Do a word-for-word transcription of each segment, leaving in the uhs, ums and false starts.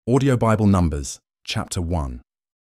Audio Bible Numbers, Chapter one.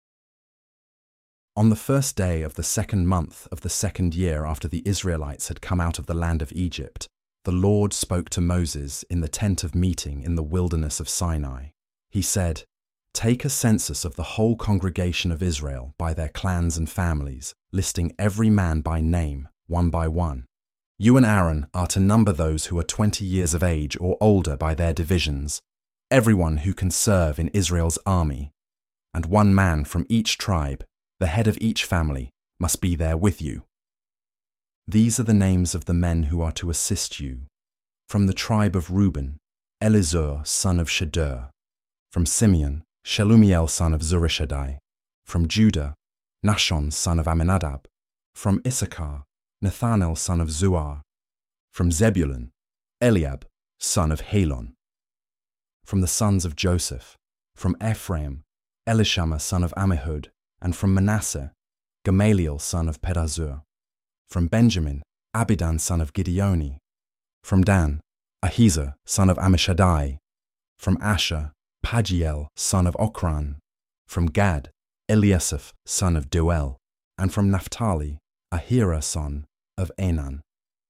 On the first day of the second month of the second year after the Israelites had come out of the land of Egypt, the Lord spoke to Moses in the tent of meeting in the wilderness of Sinai. He said, "Take a census of the whole congregation of Israel by their clans and families, listing every man by name, one by one. You and Aaron are to number those who are twenty years of age or older by their divisions, everyone who can serve in Israel's army, and one man from each tribe, the head of each family, must be there with you. These are the names of the men who are to assist you. From the tribe of Reuben, Elizur son of Shedeur. From Simeon, Shelumiel son of Zurishaddai. From Judah, Nahshon son of Amminadab. From Issachar, Nathanael son of Zuar. From Zebulun, Eliab son of Helon. From the sons of Joseph, from Ephraim, Elishama son of Ammihud, and from Manasseh, Gamaliel son of Pedazur. From Benjamin, Abidan son of Gideoni. From Dan, Ahiezer son of Ammishaddai. From Asher, Pagiel son of Ochran. From Gad, Eliasaph son of Deuel. And from Naphtali, Ahira son of Enan.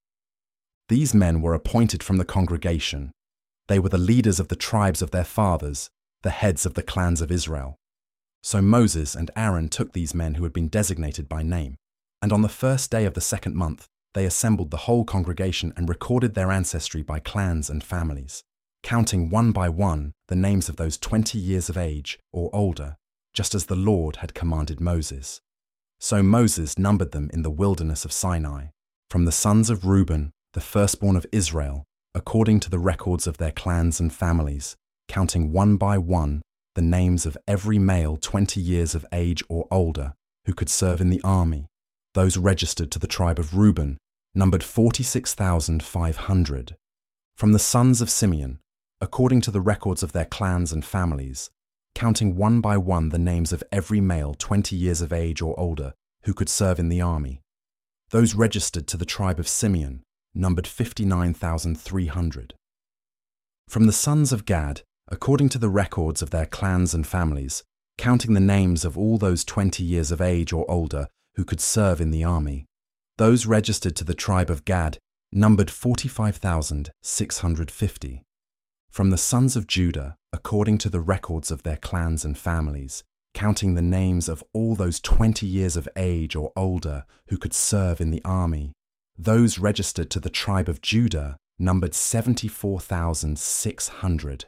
These men were appointed from the congregation. They were the leaders of the tribes of their fathers, the heads of the clans of Israel. So Moses and Aaron took these men who had been designated by name, and on the first day of the second month they assembled the whole congregation and recorded their ancestry by clans and families, counting one by one the names of those twenty years of age or older, just as the Lord had commanded Moses. So Moses numbered them in the wilderness of Sinai, from the sons of Reuben, the firstborn of Israel, according to the records of their clans and families, counting one by one the names of every male twenty years of age or older who could serve in the army. Those registered to the tribe of Reuben numbered forty-six thousand five hundred. From the sons of Simeon, according to the records of their clans and families, counting one by one the names of every male twenty years of age or older who could serve in the army. Those registered to the tribe of Simeon numbered fifty-nine thousand three hundred. From the sons of Gad, according to the records of their clans and families, counting the names of all those twenty years of age or older who could serve in the army, those registered to the tribe of Gad numbered forty-five thousand six hundred fifty. From the sons of Judah, according to the records of their clans and families, counting the names of all those twenty years of age or older who could serve in the army, those registered to the tribe of Judah numbered seventy-four thousand six hundred.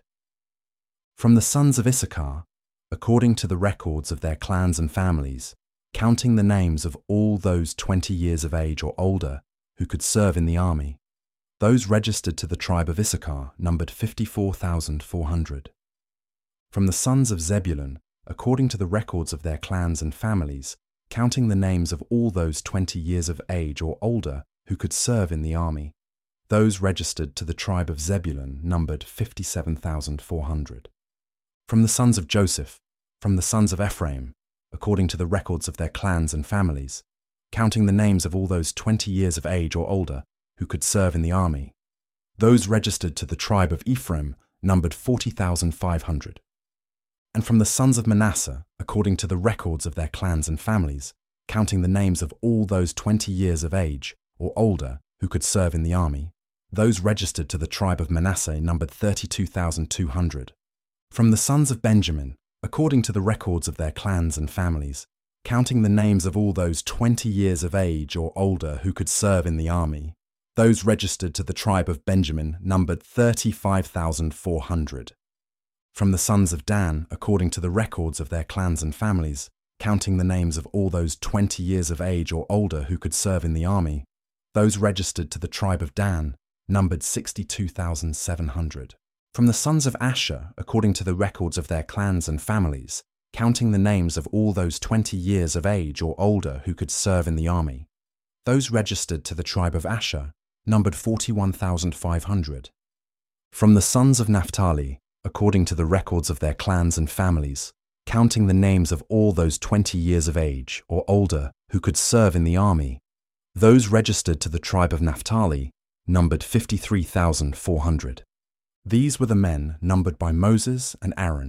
From the sons of Issachar, according to the records of their clans and families, counting the names of all those twenty years of age or older who could serve in the army, those registered to the tribe of Issachar numbered fifty-four thousand four hundred. From the sons of Zebulun, according to the records of their clans and families, counting the names of all those twenty years of age or older who could serve in the army, those registered to the tribe of Zebulun numbered fifty-seven thousand four hundred. From the sons of Joseph, from the sons of Ephraim, according to the records of their clans and families, counting the names of all those twenty years of age or older who could serve in the army, those registered to the tribe of Ephraim numbered forty thousand five hundred. And from the sons of Manasseh, according to the records of their clans and families, counting the names of all those twenty years of age or older who could serve in the army, those registered to the tribe of Manasseh numbered thirty-two thousand two hundred. From the sons of Benjamin, according to the records of their clans and families, counting the names of all those twenty years of age or older who could serve in the army, those registered to the tribe of Benjamin numbered thirty-five thousand four hundred. From the sons of Dan, according to the records of their clans and families, counting the names of all those twenty years of age or older who could serve in the army, those registered to the tribe of Dan numbered sixty-two thousand seven hundred. From the sons of Asher, according to the records of their clans and families, counting the names of all those twenty years of age or older who could serve in the army, those registered to the tribe of Asher numbered forty-one thousand five hundred. From the sons of Naphtali, according to the records of their clans and families, counting the names of all those twenty years of age or older who could serve in the army, those registered to the tribe of Naphtali numbered fifty-three thousand four hundred. These were the men numbered by Moses and Aaron,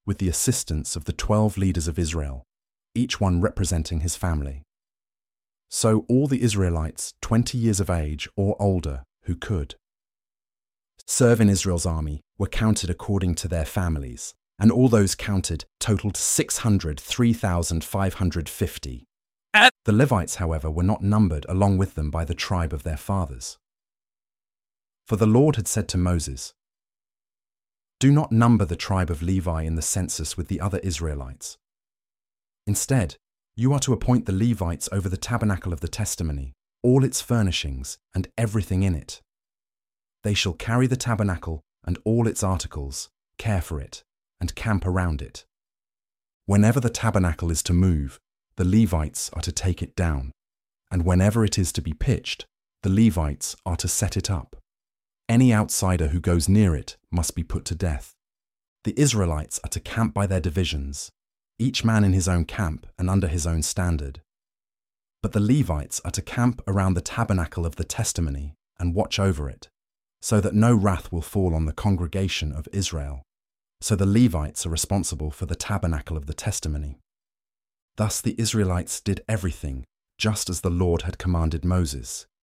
with the assistance of the twelve leaders of Israel, each one representing his family. So all the Israelites twenty years of age or older who could serve in Israel's army were counted according to their families, and all those counted totaled six hundred three thousand five hundred fifty. The Levites, however, were not numbered along with them by the tribe of their fathers. For the Lord had said to Moses, "Do not number the tribe of Levi in the census with the other Israelites. Instead, you are to appoint the Levites over the tabernacle of the testimony, all its furnishings, and everything in it. They shall carry the tabernacle and all its articles, care for it, and camp around it. Whenever the tabernacle is to move, the Levites are to take it down, and whenever it is to be pitched, the Levites are to set it up. Any outsider who goes near it must be put to death. The Israelites are to camp by their divisions, each man in his own camp and under his own standard. But the Levites are to camp around the tabernacle of the testimony and watch over it, so that no wrath will fall on the congregation of Israel. So the Levites are responsible for the tabernacle of the testimony." Thus the Israelites did everything just as the Lord had commanded Moses,